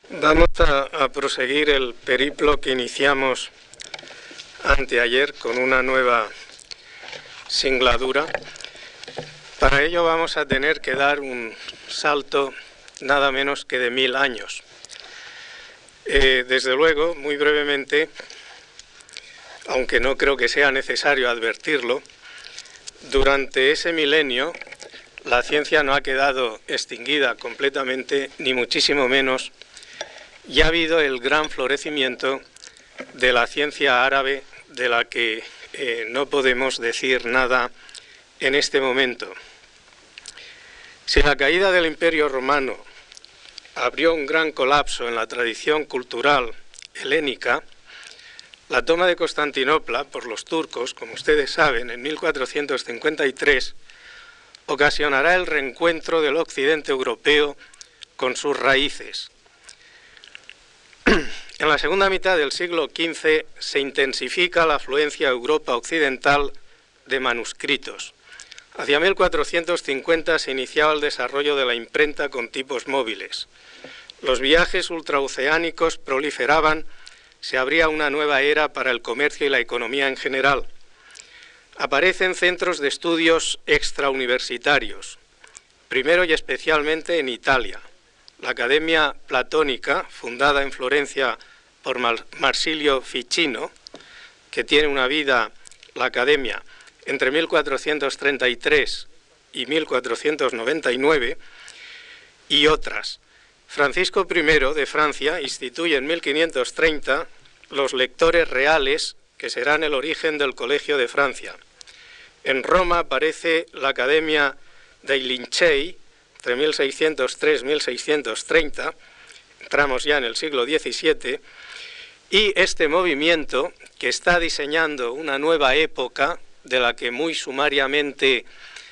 Vamos a proseguir el periplo que iniciamos anteayer con una nueva singladura. Para ello vamos a tener que dar un salto nada menos que de 1000 años. Desde luego, muy brevemente, aunque no creo que sea necesario advertirlo, durante ese milenio la ciencia no ha quedado extinguida completamente, ni muchísimo menos, y ha habido el gran florecimiento de la ciencia árabe, de la que no podemos decir nada en este momento. Si la caída del Imperio Romano abrió un gran colapso en la tradición cultural helénica, la toma de Constantinopla por los turcos, como ustedes saben, en 1453, ocasionará el reencuentro del occidente europeo con sus raíces. En la segunda mitad del siglo XV se intensifica la afluencia a Europa occidental de manuscritos. Hacia 1450 se iniciaba el desarrollo de la imprenta con tipos móviles. Los viajes ultraoceánicos proliferaban, se abría una nueva era para el comercio y la economía en general. Aparecen centros de estudios extrauniversitarios, primero y especialmente en Italia. La Academia Platónica, fundada en Florencia por Marsilio Ficino, que tiene una vida, la Academia, entre 1433 y 1499, y otras. Francisco I de Francia instituye en 1530 los lectores reales, que serán el origen del Colegio de Francia. En Roma aparece la Academia dei Lincei, entre 1603 y 1630, entramos ya en el siglo XVII, y este movimiento, que está diseñando una nueva época, de la que muy sumariamente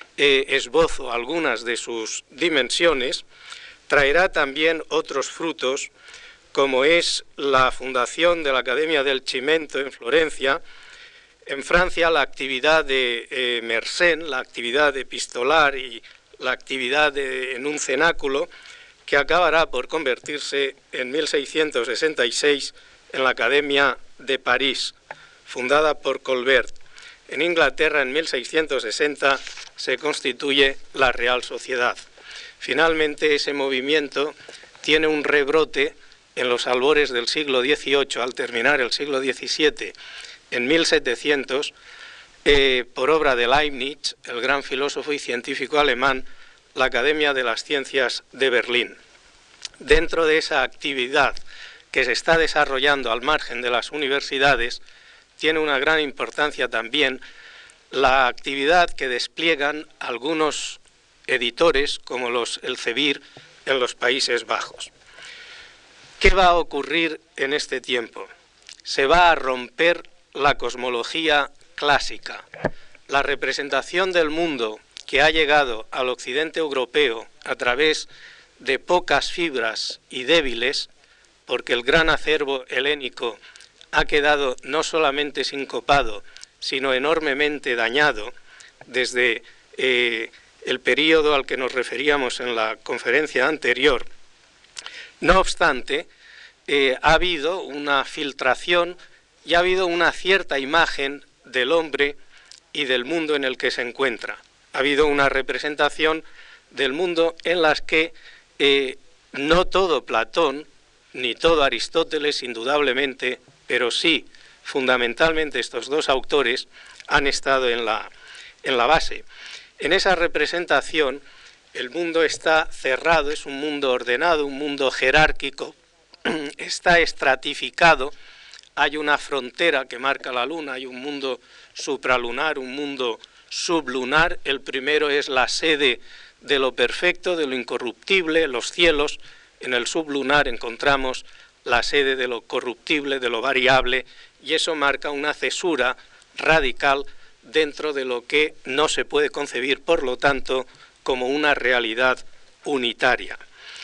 esbozo algunas de sus dimensiones, traerá también otros frutos, como es la fundación de la Academia del Cimento en Florencia. En Francia, la actividad de Mersenne, la actividad epistolar y la actividad en un cenáculo, que acabará por convertirse en 1666 en la Academia de París, fundada por Colbert. En Inglaterra, en 1660, se constituye la Real Sociedad. Finalmente, ese movimiento tiene un rebrote en los albores del siglo XVIII, al terminar el siglo XVII, en 1700, por obra de Leibniz, el gran filósofo y científico alemán, la Academia de las Ciencias de Berlín. Dentro de esa actividad que se está desarrollando al margen de las universidades, tiene una gran importancia también la actividad que despliegan algunos editores como los Elsevier en los Países Bajos. ¿Qué va a ocurrir en este tiempo? Se va a romper la cosmología clásica. La representación del mundo que ha llegado al occidente europeo a través de pocas fibras y débiles, porque el gran acervo helénico ha quedado no solamente sincopado, sino enormemente dañado desde el período al que nos referíamos en la conferencia anterior. No obstante, ha habido una filtración y ha habido una cierta imagen del hombre y del mundo en el que se encuentra. Ha habido una representación del mundo en las que no todo Platón, ni todo Aristóteles, indudablemente, pero sí, fundamentalmente estos dos autores han estado en la base. En esa representación, el mundo está cerrado, es un mundo ordenado, un mundo jerárquico, está estratificado, hay una frontera que marca la luna, hay un mundo supralunar, un mundo sublunar. El primero es la sede de lo perfecto, de lo incorruptible, los cielos. En el sublunar encontramos la sede de lo corruptible, de lo variable, y eso marca una cesura radical dentro de lo que no se puede concebir, por lo tanto, como una realidad unitaria.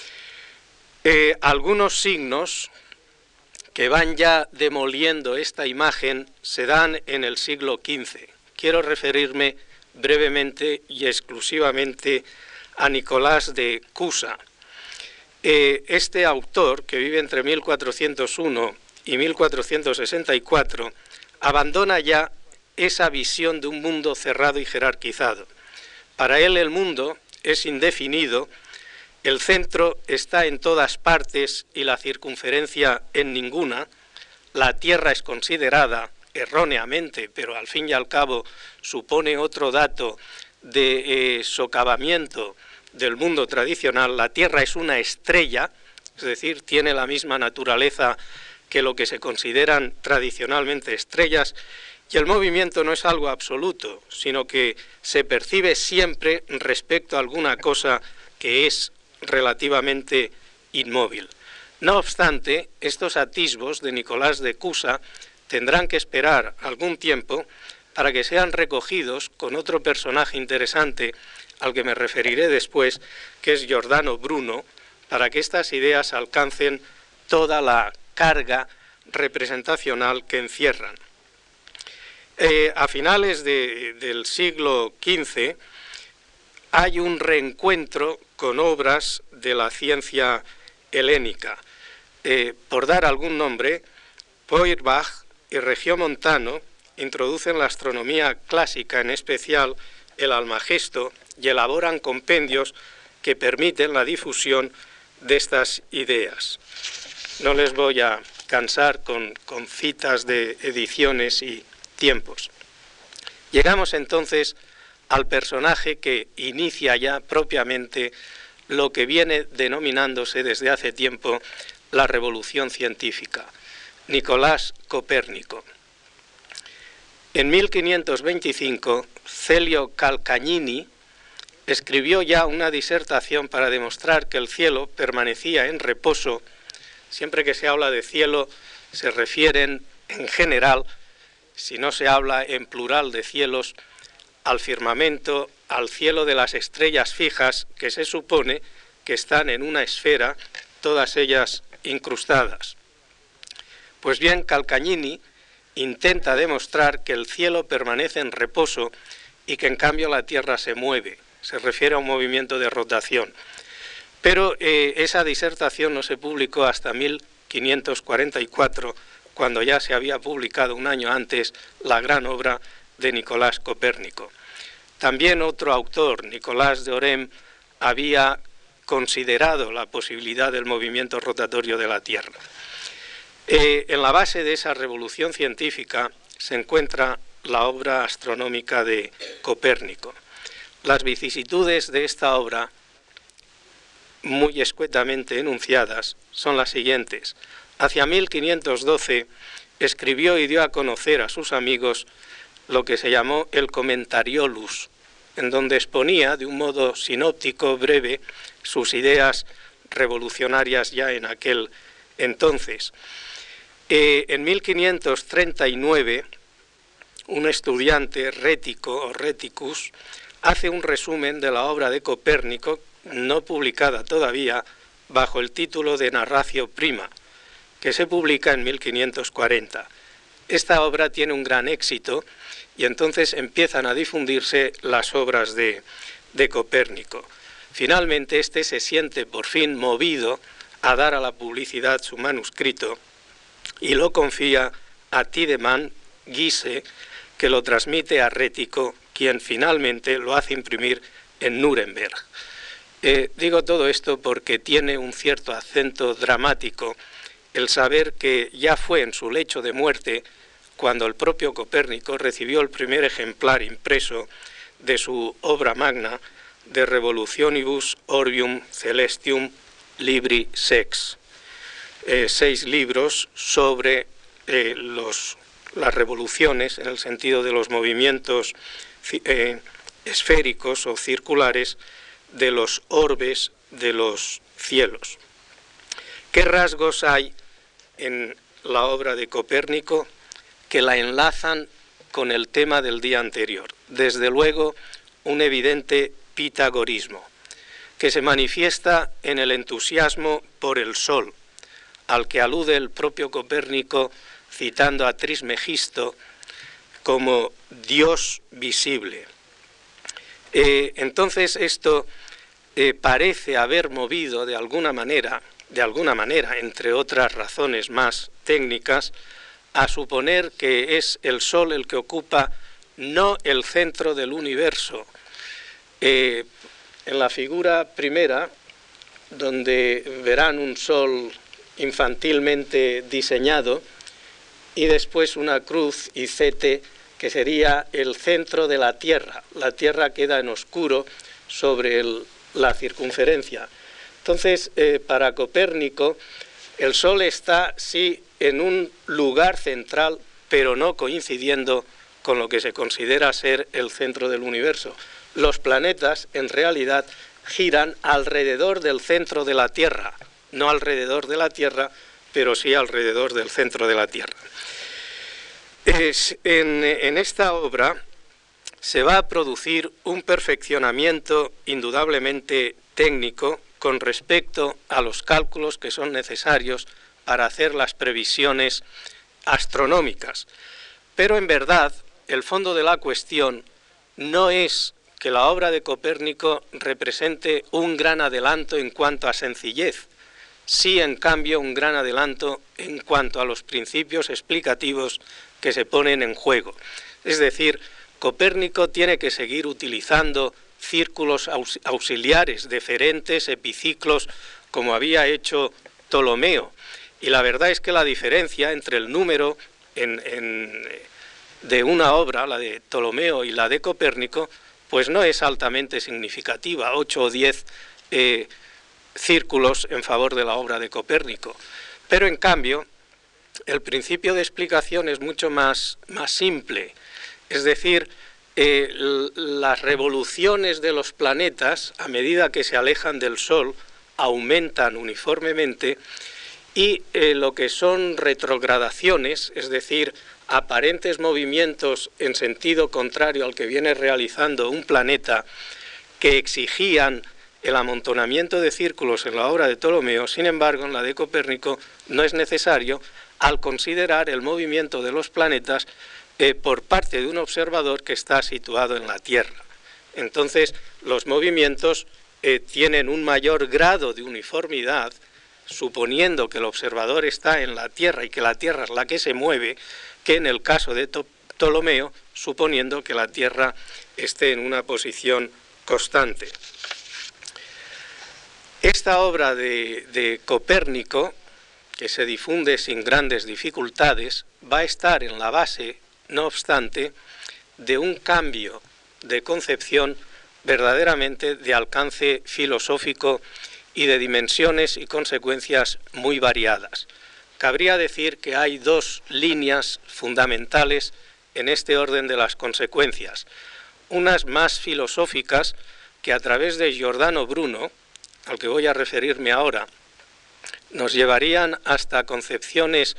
Algunos signos que van ya demoliendo esta imagen se dan en el siglo XV. Quiero referirme brevemente y exclusivamente a Nicolás de Cusa. Este autor, que vive entre 1401 y 1464, abandona ya esa visión de un mundo cerrado y jerarquizado. Para él el mundo es indefinido, el centro está en todas partes y la circunferencia en ninguna, la Tierra es considerada erróneamente, pero al fin y al cabo supone otro dato de socavamiento del mundo tradicional. La Tierra es una estrella, es decir, tiene la misma naturaleza que lo que se consideran tradicionalmente estrellas, y el movimiento no es algo absoluto, sino que se percibe siempre respecto a alguna cosa que es relativamente inmóvil. No obstante, estos atisbos de Nicolás de Cusa tendrán que esperar algún tiempo para que sean recogidos con otro personaje interesante al que me referiré después, que es Giordano Bruno, para que estas ideas alcancen toda la carga representacional que encierran. A finales del siglo XV hay un reencuentro con obras de la ciencia helénica. Por dar algún nombre, Feuerbach y Regiomontano introducen la astronomía clásica, en especial el Almagesto, y elaboran compendios que permiten la difusión de estas ideas. No les voy a cansar con citas de ediciones y tiempos. Llegamos entonces al personaje que inicia ya propiamente lo que viene denominándose desde hace tiempo la revolución científica, Nicolás Copérnico. En 1525, Celio Calcagnini escribió ya una disertación para demostrar que el cielo permanecía en reposo. Siempre que se habla de cielo se refieren en general, si no se habla en plural de cielos, al firmamento, al cielo de las estrellas fijas que se supone que están en una esfera, todas ellas incrustadas. Pues bien, Calcagnini intenta demostrar que el cielo permanece en reposo y que en cambio la Tierra se mueve. Se refiere a un movimiento de rotación. Pero esa disertación no se publicó hasta 1544, cuando ya se había publicado un año antes la gran obra de Nicolás Copérnico. También otro autor, Nicolás de Orem, había considerado la posibilidad del movimiento rotatorio de la Tierra. En la base de esa revolución científica se encuentra la obra astronómica de Copérnico. Las vicisitudes de esta obra, muy escuetamente enunciadas, son las siguientes. Hacia 1512 escribió y dio a conocer a sus amigos lo que se llamó el Commentariolus, en donde exponía de un modo sinóptico breve sus ideas revolucionarias ya en aquel entonces. En 1539, un estudiante, Rético o Reticus, hace un resumen de la obra de Copérnico, no publicada todavía, bajo el título de Narratio Prima, que se publica en 1540. Esta obra tiene un gran éxito y entonces empiezan a difundirse las obras de Copérnico. Finalmente, este se siente por fin movido a dar a la publicidad su manuscrito y lo confía a Tiedemann Giese, que lo transmite a Rético, quien finalmente lo hace imprimir en Nuremberg. Digo todo esto porque tiene un cierto acento dramático el saber que ya fue en su lecho de muerte cuando el propio Copérnico recibió el primer ejemplar impreso de su obra magna De Revolutionibus Orbium Celestium Libri Sex. 6 libros sobre las revoluciones en el sentido de los movimientos esféricos o circulares de los orbes de los cielos. ¿Qué rasgos hay en la obra de Copérnico que la enlazan con el tema del día anterior? Desde luego, un evidente pitagorismo, que se manifiesta en el entusiasmo por el sol, al que alude el propio Copérnico citando a Trismegisto como Dios visible. Entonces esto parece haber movido de alguna manera, entre otras razones más técnicas, a suponer que es el Sol el que ocupa no el centro del universo. En la figura primera, donde verán un Sol infantilmente diseñado y después una cruz y Cete, que sería el centro de la Tierra. La Tierra queda en oscuro sobre la circunferencia. Entonces, para Copérnico, el Sol está, sí, en un lugar central, pero no coincidiendo con lo que se considera ser el centro del universo. Los planetas, en realidad, giran alrededor del centro de la Tierra, no alrededor de la Tierra, pero sí alrededor del centro de la Tierra. En esta obra se va a producir un perfeccionamiento indudablemente técnico con respecto a los cálculos que son necesarios para hacer las previsiones astronómicas. Pero en verdad, el fondo de la cuestión no es que la obra de Copérnico represente un gran adelanto en cuanto a sencillez, sí, en cambio, un gran adelanto en cuanto a los principios explicativos que se ponen en juego. Es decir, Copérnico tiene que seguir utilizando círculos auxiliares, deferentes, epiciclos, como había hecho Ptolomeo. Y la verdad es que la diferencia entre el número de una obra, la de Ptolomeo y la de Copérnico, pues no es altamente significativa, 8 o 10 círculos en favor de la obra de Copérnico. Pero en cambio, el principio de explicación es mucho más simple. Es decir, las revoluciones de los planetas, a medida que se alejan del Sol, aumentan uniformemente, y lo que son retrogradaciones, es decir, aparentes movimientos en sentido contrario al que viene realizando un planeta, que exigían el amontonamiento de círculos en la obra de Ptolomeo, sin embargo, en la de Copérnico no es necesario, al considerar el movimiento de los planetas por parte de un observador que está situado en la Tierra. Entonces, los movimientos tienen un mayor grado de uniformidad, suponiendo que el observador está en la Tierra y que la Tierra es la que se mueve, que en el caso de Ptolomeo, suponiendo que la Tierra esté en una posición constante. Esta obra de Copérnico, que se difunde sin grandes dificultades, va a estar en la base, no obstante, de un cambio de concepción verdaderamente de alcance filosófico y de dimensiones y consecuencias muy variadas. Cabría decir que hay dos líneas fundamentales en este orden de las consecuencias, unas más filosóficas que a través de Giordano Bruno, al que voy a referirme ahora, nos llevarían hasta concepciones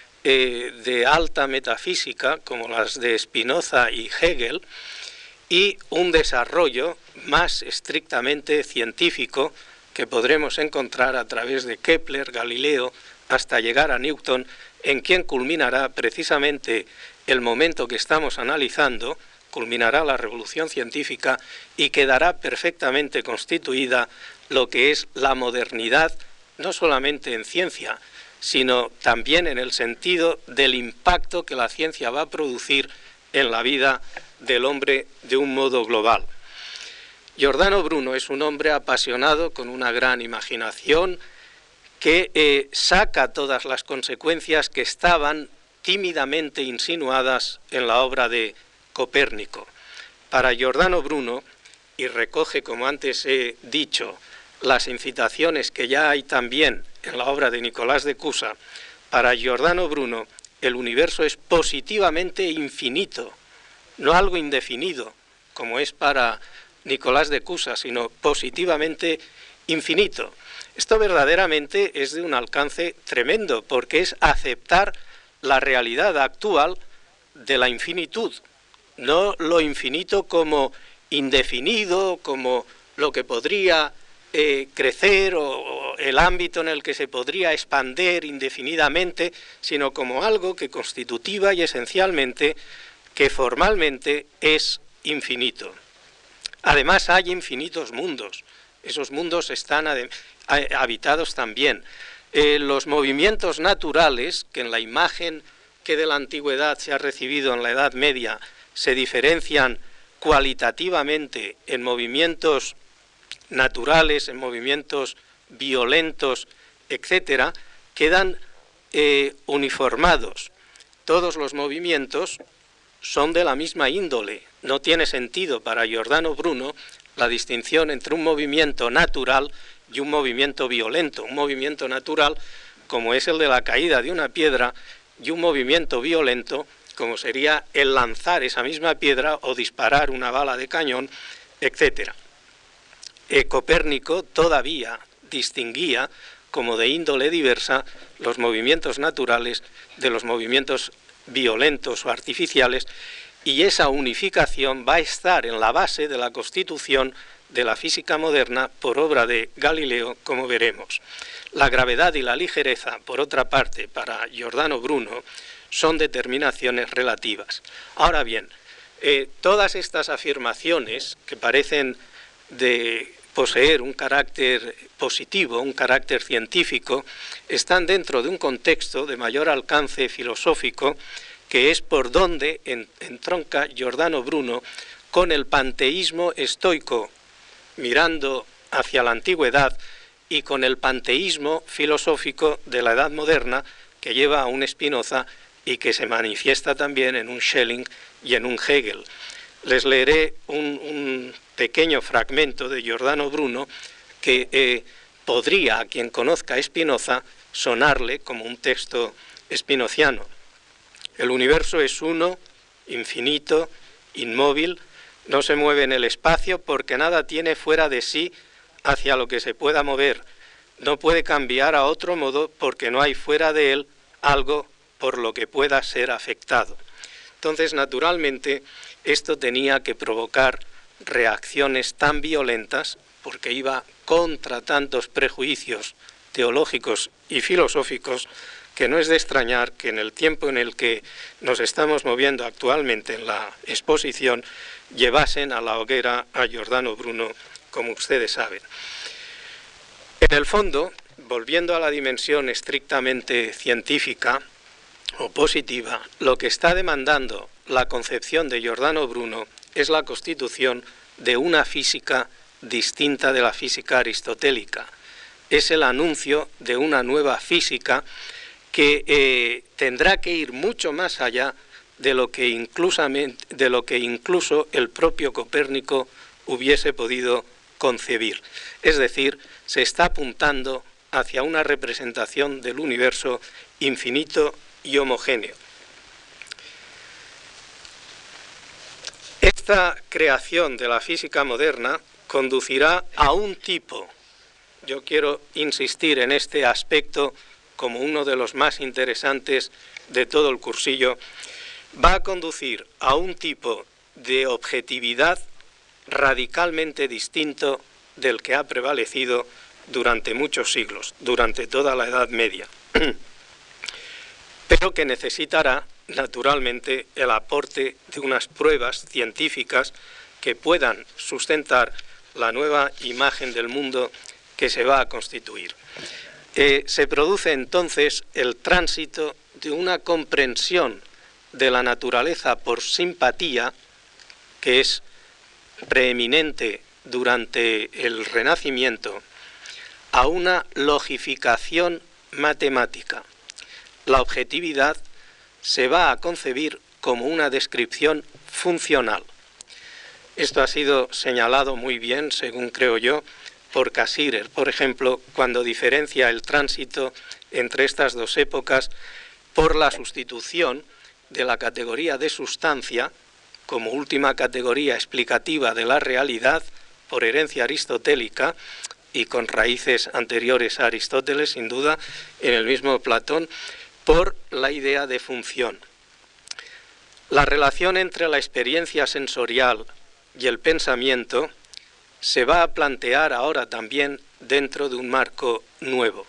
de alta metafísica, como las de Spinoza y Hegel, y un desarrollo más estrictamente científico que podremos encontrar a través de Kepler, Galileo, hasta llegar a Newton, en quien culminará precisamente el momento que estamos analizando, culminará la revolución científica y quedará perfectamente constituida lo que es la modernidad, no solamente en ciencia, sino también en el sentido del impacto que la ciencia va a producir en la vida del hombre de un modo global. Giordano Bruno es un hombre apasionado, con una gran imaginación, que saca todas las consecuencias que estaban tímidamente insinuadas en la obra de Copérnico. Para Giordano Bruno, y recoge, como antes he dicho, las incitaciones que ya hay también en la obra de Nicolás de Cusa, para Giordano Bruno el universo es positivamente infinito, no algo indefinido, como es para Nicolás de Cusa, sino positivamente infinito. Esto verdaderamente es de un alcance tremendo, porque es aceptar la realidad actual de la infinitud, no lo infinito como indefinido, como lo que podría crecer o el ámbito en el que se podría expandir indefinidamente, sino como algo que constitutiva y esencialmente, que formalmente es infinito. Además hay infinitos mundos. Esos mundos están habitados también. Los movimientos naturales, que en la imagen que de la antigüedad se ha recibido en la Edad Media, se diferencian cualitativamente en movimientos naturales, en movimientos violentos, etcétera, quedan uniformados. Todos los movimientos son de la misma índole. No tiene sentido para Giordano Bruno la distinción entre un movimiento natural y un movimiento violento. Un movimiento natural, como es el de la caída de una piedra, y un movimiento violento, como sería el lanzar esa misma piedra o disparar una bala de cañón, etc. Copérnico todavía distinguía como de índole diversa los movimientos naturales de los movimientos violentos o artificiales, y esa unificación va a estar en la base de la constitución de la física moderna por obra de Galileo, como veremos. La gravedad y la ligereza, por otra parte, para Giordano Bruno, son determinaciones relativas. Ahora bien, todas estas afirmaciones que parecen de poseer un carácter positivo, un carácter científico, están dentro de un contexto de mayor alcance filosófico, que es por donde entronca Giordano Bruno con el panteísmo estoico, mirando hacia la antigüedad, y con el panteísmo filosófico de la Edad Moderna, que lleva a un Spinoza y que se manifiesta también en un Schelling y en un Hegel. Les leeré un pequeño fragmento de Giordano Bruno que podría, a quien conozca a Spinoza, sonarle como un texto spinoziano. El universo es uno, infinito, inmóvil, no se mueve en el espacio porque nada tiene fuera de sí hacia lo que se pueda mover. No puede cambiar a otro modo porque no hay fuera de él algo por lo que pueda ser afectado. Entonces, naturalmente, esto tenía que provocar reacciones tan violentas, porque iba contra tantos prejuicios teológicos y filosóficos, que no es de extrañar que en el tiempo en el que nos estamos moviendo actualmente en la exposición, llevasen a la hoguera a Giordano Bruno, como ustedes saben. En el fondo, volviendo a la dimensión estrictamente científica o positiva, lo que está demandando la concepción de Giordano Bruno es la constitución de una física distinta de la física aristotélica. Es el anuncio de una nueva física que tendrá que ir mucho más allá de lo que incluso el propio Copérnico hubiese podido concebir. Es decir, se está apuntando hacia una representación del universo infinito y homogéneo. Esta creación de la física moderna conducirá a un tipo, yo quiero insistir en este aspecto como uno de los más interesantes de todo el cursillo, va a conducir a un tipo de objetividad radicalmente distinto del que ha prevalecido durante muchos siglos, durante toda la Edad Media, pero que necesitará naturalmente el aporte de unas pruebas científicas que puedan sustentar la nueva imagen del mundo que se va a constituir. Se produce entonces el tránsito de una comprensión de la naturaleza por simpatía, que es preeminente durante el Renacimiento, a una logificación matemática. La objetividad se va a concebir como una descripción funcional. Esto ha sido señalado muy bien, según creo yo, por Cassirer, por ejemplo, cuando diferencia el tránsito entre estas dos épocas por la sustitución de la categoría de sustancia como última categoría explicativa de la realidad por herencia aristotélica y con raíces anteriores a Aristóteles, sin duda, en el mismo Platón, por la idea de función. La relación entre la experiencia sensorial y el pensamiento se va a plantear ahora también dentro de un marco nuevo.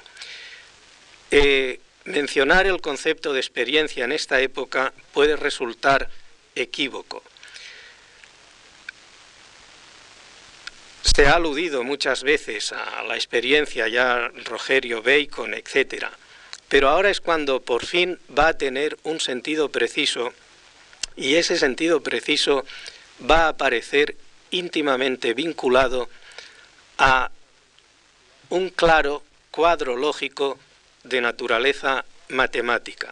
Mencionar el concepto de experiencia en esta época puede resultar equívoco. Se ha aludido muchas veces a la experiencia ya Rogerio, Bacon, etc. Pero ahora es cuando por fin va a tener un sentido preciso, y ese sentido preciso va a aparecer íntimamente vinculado a un claro cuadro lógico de naturaleza matemática.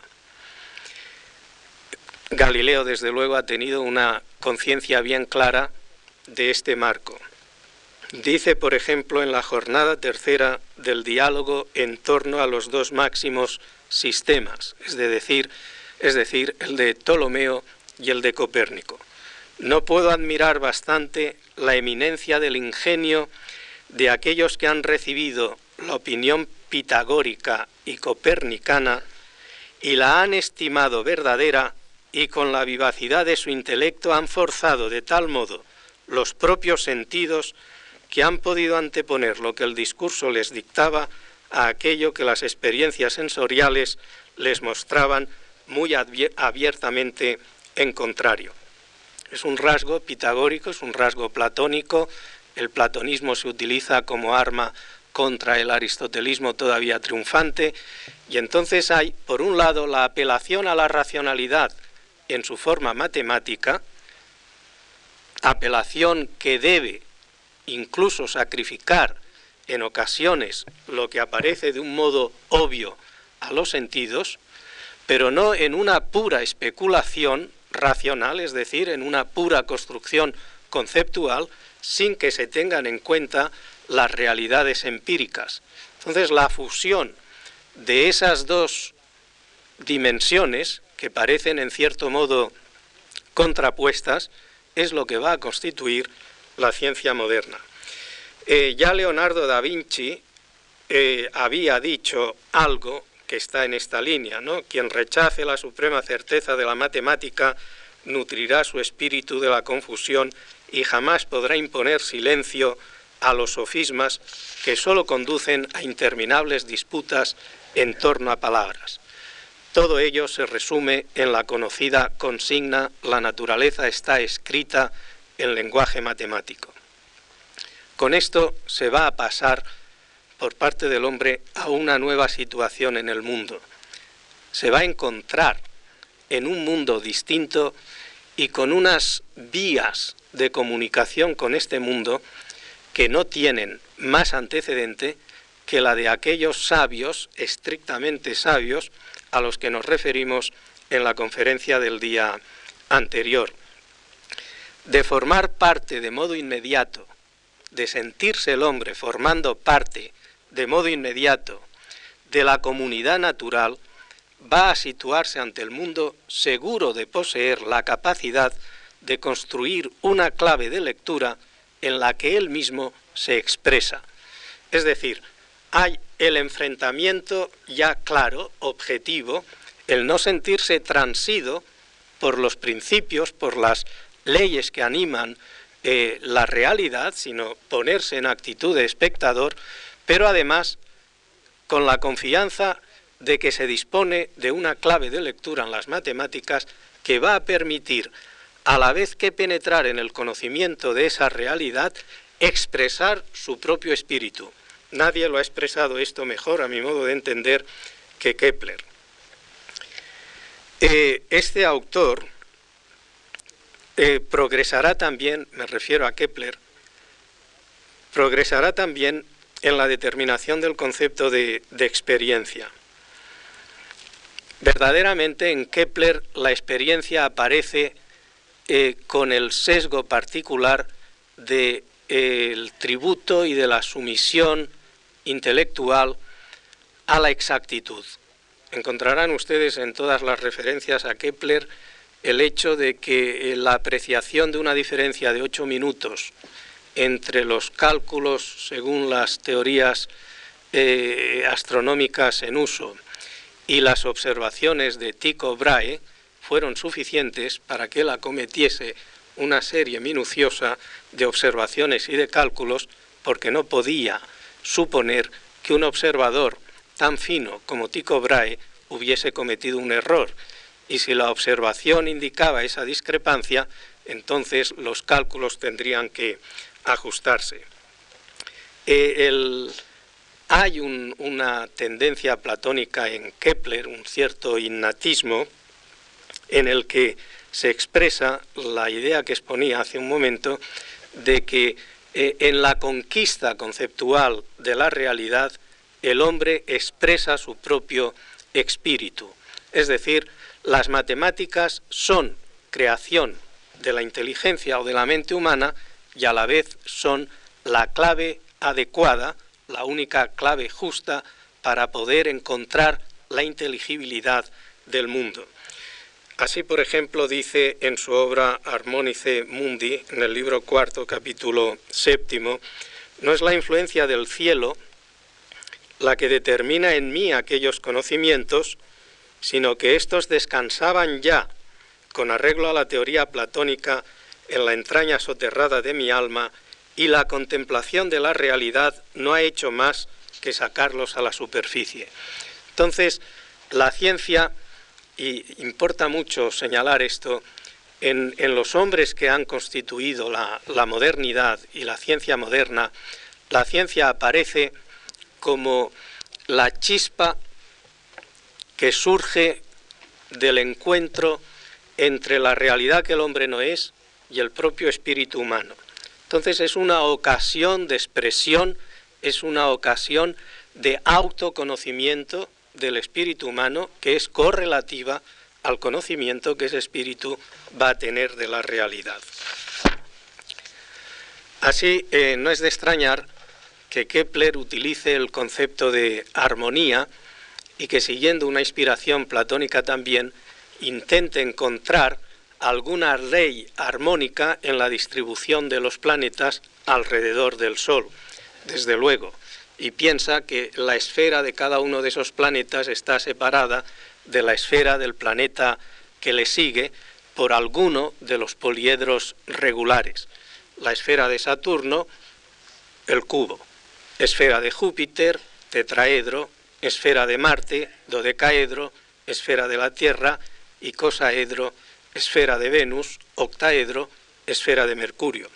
Galileo, desde luego, ha tenido una conciencia bien clara de este marco. Dice, por ejemplo, en la jornada tercera del diálogo en torno a los dos máximos sistemas, es decir, el de Ptolomeo y el de Copérnico: no puedo admirar bastante la eminencia del ingenio de aquellos que han recibido la opinión pitagórica y copernicana y la han estimado verdadera, y con la vivacidad de su intelecto han forzado de tal modo los propios sentidos que han podido anteponer lo que el discurso les dictaba a aquello que las experiencias sensoriales les mostraban muy abiertamente en contrario. Es un rasgo pitagórico, es un rasgo platónico. El platonismo se utiliza como arma contra el aristotelismo todavía triunfante, y entonces hay, por un lado, la apelación a la racionalidad en su forma matemática, apelación que debe incluso sacrificar en ocasiones lo que aparece de un modo obvio a los sentidos, pero no en una pura especulación racional, es decir, en una pura construcción conceptual, sin que se tengan en cuenta las realidades empíricas. Entonces, la fusión de esas dos dimensiones, que parecen en cierto modo contrapuestas, es lo que va a constituir la ciencia moderna. Ya Leonardo da Vinci había dicho algo que está en esta línea, ¿no? Quien rechace la suprema certeza de la matemática nutrirá su espíritu de la confusión y jamás podrá imponer silencio a los sofismas que solo conducen a interminables disputas en torno a palabras. Todo ello se resume en la conocida consigna: la naturaleza está escrita en lenguaje matemático. Con esto se va a pasar por parte del hombre a una nueva situación en el mundo. Se va a encontrar en un mundo distinto y con unas vías de comunicación con este mundo que no tienen más antecedente que la de aquellos sabios, estrictamente sabios, a los que nos referimos en la conferencia del día anterior. De formar parte de modo inmediato, de sentirse el hombre formando parte de modo inmediato de la comunidad natural, va a situarse ante el mundo seguro de poseer la capacidad de construir una clave de lectura en la que él mismo se expresa. Es decir, hay el enfrentamiento ya claro, objetivo, el no sentirse transido por los principios, por las leyes que animan la realidad, sino ponerse en actitud de espectador, pero además con la confianza de que se dispone de una clave de lectura en las matemáticas que va a permitir, a la vez que penetrar en el conocimiento de esa realidad, expresar su propio espíritu. Nadie lo ha expresado esto mejor, a mi modo de entender, que Kepler. Este autor progresará también, me refiero a Kepler, progresará también en la determinación del concepto de experiencia. Verdaderamente en Kepler la experiencia aparece con el sesgo particular del tributo y de la sumisión intelectual a la exactitud. Encontrarán ustedes en todas las referencias a Kepler el hecho de que la apreciación de una diferencia de 8 minutos entre los cálculos según las teorías astronómicas en uso y las observaciones de Tycho Brahe fueron suficientes para que él acometiese una serie minuciosa de observaciones y de cálculos, porque no podía suponer que un observador tan fino como Tycho Brahe hubiese cometido un error, y si la observación indicaba esa discrepancia, entonces los cálculos tendrían que ajustarse. Hay una tendencia platónica en Kepler, un cierto innatismo, en el que se expresa la idea que exponía hace un momento de que en la conquista conceptual de la realidad el hombre expresa su propio espíritu. Es decir, las matemáticas son creación de la inteligencia o de la mente humana y a la vez son la clave adecuada, la única clave justa para poder encontrar la inteligibilidad del mundo. Así, por ejemplo, dice en su obra Harmonice Mundi, en el libro cuarto, capítulo 7, no es la influencia del cielo la que determina en mí aquellos conocimientos, sino que éstos descansaban ya, con arreglo a la teoría platónica, en la entraña soterrada de mi alma, y la contemplación de la realidad no ha hecho más que sacarlos a la superficie. Entonces, la ciencia, y importa mucho señalar esto, en los hombres que han constituido la modernidad y la ciencia moderna, la ciencia aparece como la chispa que surge del encuentro entre la realidad que el hombre no es y el propio espíritu humano. Entonces es una ocasión de expresión, es una ocasión de autoconocimiento del espíritu humano que es correlativa al conocimiento que ese espíritu va a tener de la realidad. Así, no es de extrañar que Kepler utilice el concepto de armonía y que, siguiendo una inspiración platónica también, intente encontrar alguna ley armónica en la distribución de los planetas alrededor del Sol, desde luego, y piensa que la esfera de cada uno de esos planetas está separada de la esfera del planeta que le sigue por alguno de los poliedros regulares. La esfera de Saturno, el cubo; esfera de Júpiter, tetraedro; esfera de Marte, dodecaedro; esfera de la Tierra, icosaedro; esfera de Venus, octaedro; esfera de Mercurio.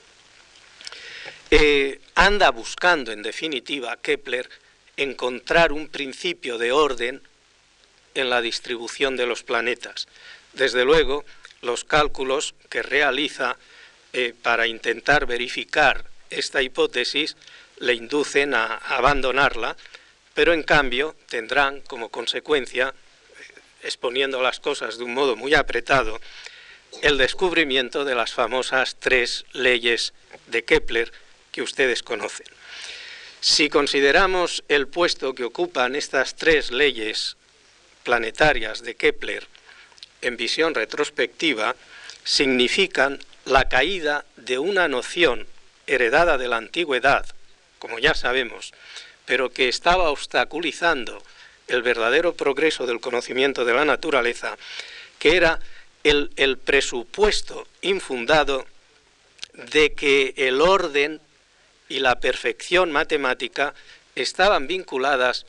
Anda buscando, en definitiva, Kepler, encontrar un principio de orden en la distribución de los planetas. Desde luego, los cálculos que realiza para intentar verificar esta hipótesis le inducen a abandonarla, pero en cambio tendrán como consecuencia, exponiendo las cosas de un modo muy apretado, el descubrimiento de las famosas 3 leyes de Kepler que ustedes conocen. Si consideramos el puesto que ocupan estas 3 leyes planetarias de Kepler en visión retrospectiva, significan la caída de una noción heredada de la antigüedad, como ya sabemos, pero que estaba obstaculizando el verdadero progreso del conocimiento de la naturaleza, que era el presupuesto infundado de que el orden y la perfección matemática estaban vinculados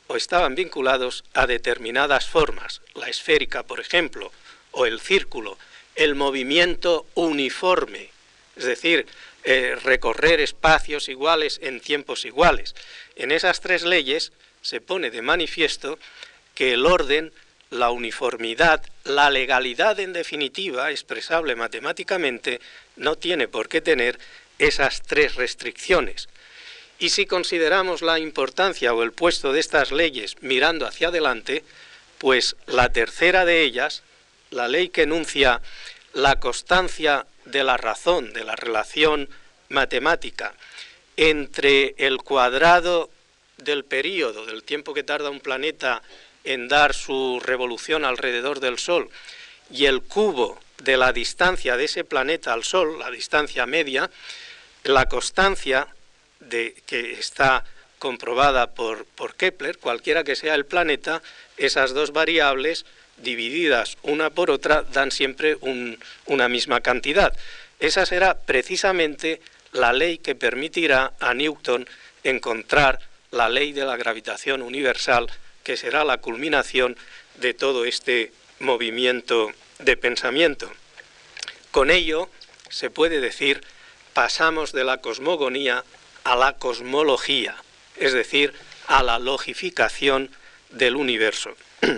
a determinadas formas, la esférica, por ejemplo, o el círculo, el movimiento uniforme, es decir, recorrer espacios iguales en tiempos iguales. En esas 3 leyes se pone de manifiesto que el orden, la uniformidad, la legalidad en definitiva, expresable matemáticamente, no tiene por qué tener esas 3 restricciones. Y si consideramos la importancia o el puesto de estas leyes mirando hacia adelante, pues la tercera de ellas, la ley que enuncia la constancia de la razón, de la relación matemática entre el cuadrado del período, del tiempo que tarda un planeta en dar su revolución alrededor del Sol, y el cubo de la distancia de ese planeta al Sol, la distancia media, la constancia que está comprobada por Kepler, cualquiera que sea el planeta, esas 2 variables divididas una por otra dan siempre una misma cantidad. Esa será precisamente la ley que permitirá a Newton encontrar la ley de la gravitación universal, que será la culminación de todo este movimiento de pensamiento. Con ello, se puede decir, pasamos de la cosmogonía a la cosmología, es decir, a la logificación del universo.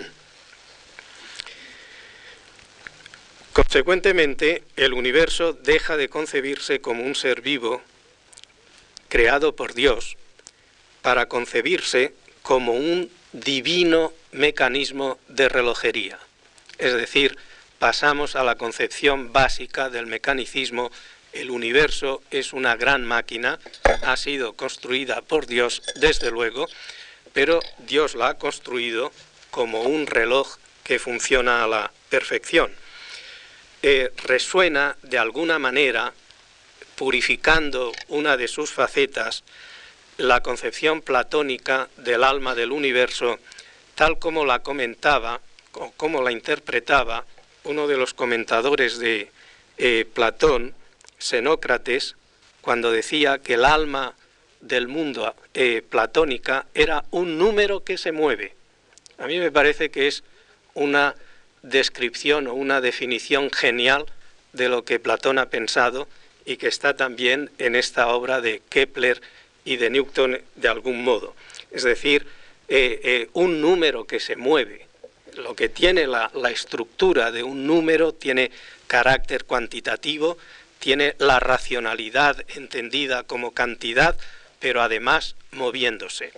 Consecuentemente, el universo deja de concebirse como un ser vivo creado por Dios para concebirse como un divino mecanismo de relojería. Es decir, pasamos a la concepción básica del mecanicismo. El universo es una gran máquina, ha sido construida por Dios, desde luego, pero Dios la ha construido como un reloj que funciona a la perfección. Resuena de alguna manera, purificando una de sus facetas, la concepción platónica del alma del universo, tal como la comentaba, o como la interpretaba uno de los comentadores de Platón, Xenócrates, cuando decía que el alma del mundo platónica era un número que se mueve. A mí me parece que es una descripción o una definición genial de lo que Platón ha pensado y que está también en esta obra de Kepler y de Newton de algún modo. Es decir, un número que se mueve. Lo que tiene la estructura de un número tiene carácter cuantitativo, tiene la racionalidad entendida como cantidad, pero además moviéndose.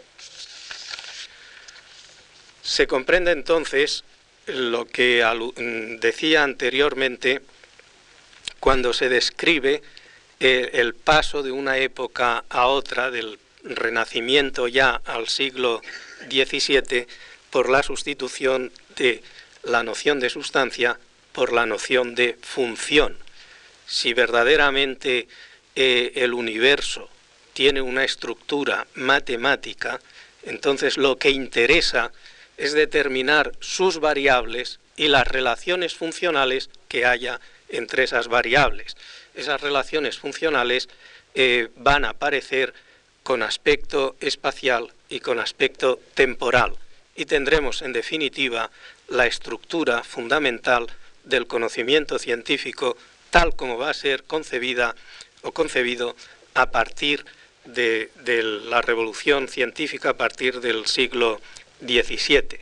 Se comprende entonces lo que decía anteriormente cuando se describe el paso de una época a otra, del Renacimiento ya al siglo XVII, por la sustitución de la noción de sustancia por la noción de función. Si verdaderamente el universo tiene una estructura matemática, entonces lo que interesa es determinar sus variables y las relaciones funcionales que haya entre esas variables. Esas relaciones funcionales van a aparecer con aspecto espacial y con aspecto temporal, y tendremos en definitiva la estructura fundamental del conocimiento científico tal como va a ser concebida o concebido a partir de la revolución científica, a partir del siglo XVII.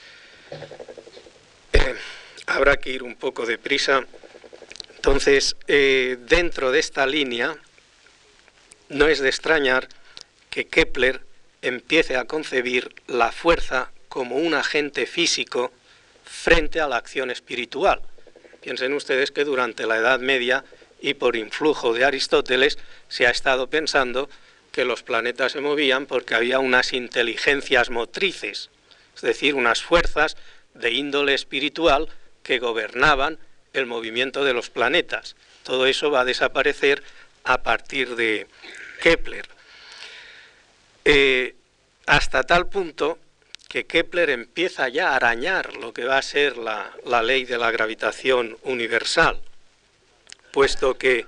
Habrá que ir un poco deprisa. Entonces, dentro de esta línea, no es de extrañar que Kepler empiece a concebir la fuerza como un agente físico frente a la acción espiritual. Piensen ustedes que durante la Edad Media y por influjo de Aristóteles se ha estado pensando que los planetas se movían porque había unas inteligencias motrices, es decir, unas fuerzas de índole espiritual que gobernaban el movimiento de los planetas. Todo eso va a desaparecer a partir de Kepler. Hasta tal punto que Kepler empieza ya a arañar lo que va a ser la ley de la gravitación universal, puesto que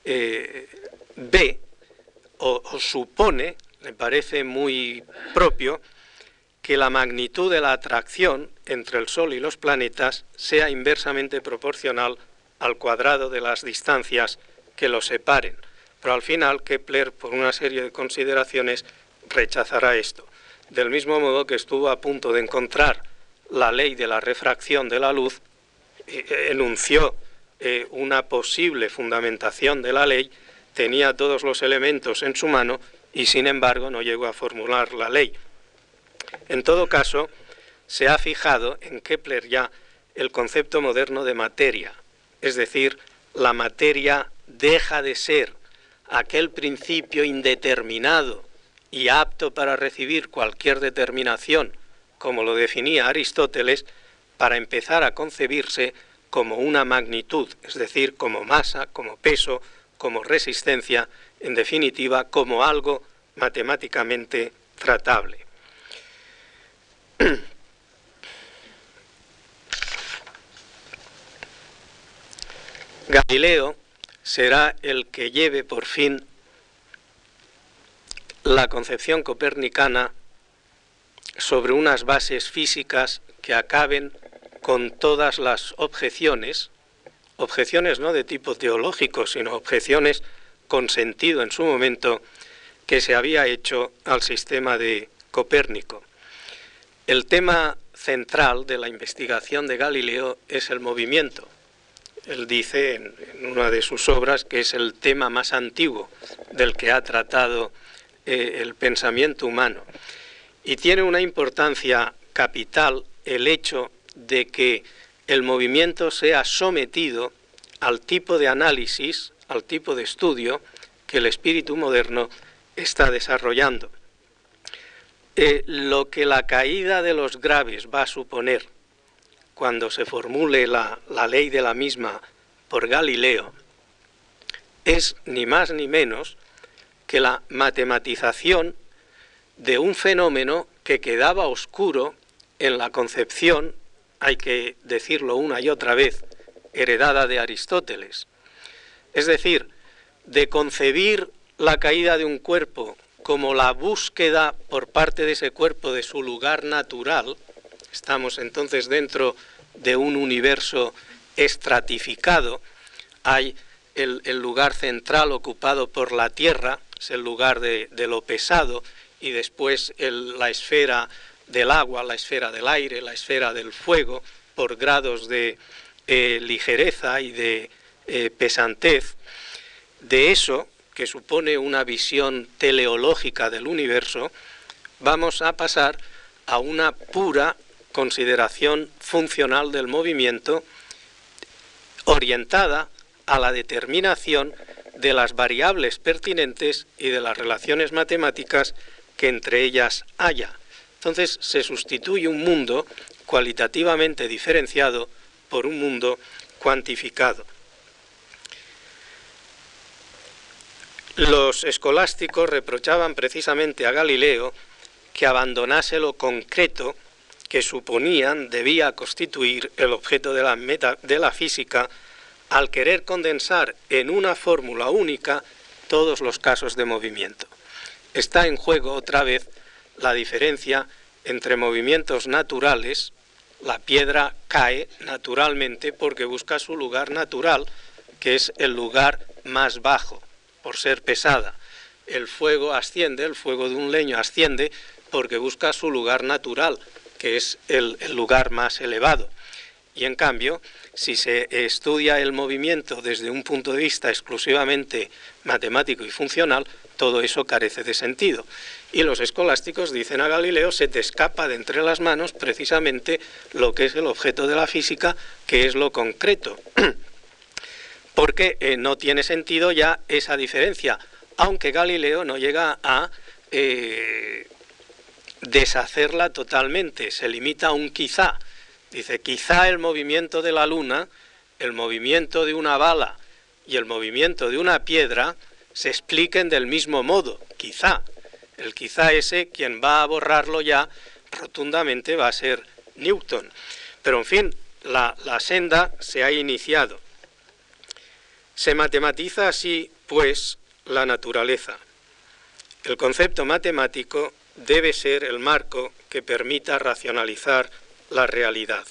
ve o supone, me parece muy propio, que la magnitud de la atracción entre el Sol y los planetas sea inversamente proporcional al cuadrado de las distancias que los separen. Pero al final Kepler, por una serie de consideraciones, rechazará esto. Del mismo modo que estuvo a punto de encontrar la ley de la refracción de la luz, enunció una posible fundamentación de la ley, tenía todos los elementos en su mano y sin embargo no llegó a formular la ley. En todo caso, se ha fijado en Kepler ya el concepto moderno de materia, es decir, la materia deja de ser aquel principio indeterminado y apto para recibir cualquier determinación, como lo definía Aristóteles, para empezar a concebirse como una magnitud, es decir, como masa, como peso, como resistencia, en definitiva, como algo matemáticamente tratable. Galileo será el que lleve por fin la concepción copernicana sobre unas bases físicas que acaben con todas las objeciones no de tipo teológico, sino objeciones con sentido en su momento, que se había hecho al sistema de Copérnico. El tema central de la investigación de Galileo es el movimiento. Él dice en una de sus obras que es el tema más antiguo del que ha tratado el pensamiento humano. Y tiene una importancia capital el hecho de que el movimiento sea sometido al tipo de análisis, al tipo de estudio que el espíritu moderno está desarrollando. Lo que la caída de los graves va a suponer cuando se formule la ley de la misma por Galileo es ni más ni menos que la matematización de un fenómeno que quedaba oscuro en la concepción, hay que decirlo una y otra vez, heredada de Aristóteles. Es decir, de concebir la caída de un cuerpo como la búsqueda por parte de ese cuerpo de su lugar natural. Estamos entonces dentro de un universo estratificado. Hay el lugar central ocupado por la Tierra, es el lugar de lo pesado, y después la esfera del agua, la esfera del aire, la esfera del fuego, por grados de ligereza y de pesantez. De eso, que supone una visión teleológica del universo, vamos a pasar a una pura consideración funcional del movimiento orientada a la determinación de las variables pertinentes y de las relaciones matemáticas que entre ellas haya. Entonces se sustituye un mundo cualitativamente diferenciado por un mundo cuantificado. Los escolásticos reprochaban precisamente a Galileo que abandonase lo concreto que suponían debía constituir el objeto de la física al querer condensar en una fórmula única todos los casos de movimiento. Está en juego otra vez la diferencia entre movimientos naturales. La piedra cae naturalmente porque busca su lugar natural, que es el lugar más bajo, por ser pesada. El fuego asciende, el fuego de un leño asciende porque busca su lugar natural, que es el lugar más elevado. Y en cambio, si se estudia el movimiento desde un punto de vista exclusivamente matemático y funcional, todo eso carece de sentido. Y los escolásticos dicen a Galileo: se te escapa de entre las manos precisamente lo que es el objeto de la física, que es lo concreto. Porque no tiene sentido ya esa diferencia, aunque Galileo no llega a deshacerla totalmente, se limita a un quizá. Dice: quizá el movimiento de la luna, el movimiento de una bala y el movimiento de una piedra se expliquen del mismo modo, quizá. El quizá ese, quien va a borrarlo ya rotundamente va a ser Newton. Pero en fin, la senda se ha iniciado. Se matematiza así, pues, la naturaleza. El concepto matemático debe ser el marco que permita racionalizar la realidad.